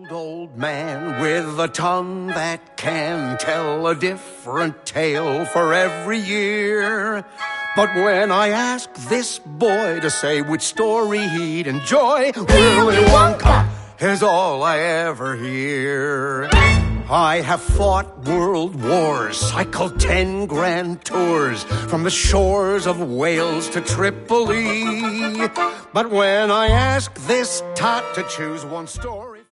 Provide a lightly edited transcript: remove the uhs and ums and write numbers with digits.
old man with a tongue that can tell a different tale for every year. But when I ask this boy to say which story he'd enjoy, Willy Wonka is all I ever hear. I have fought world wars, cycled 10 grand tours from the shores of Wales to Tripoli. But when I ask this tot to choose one story...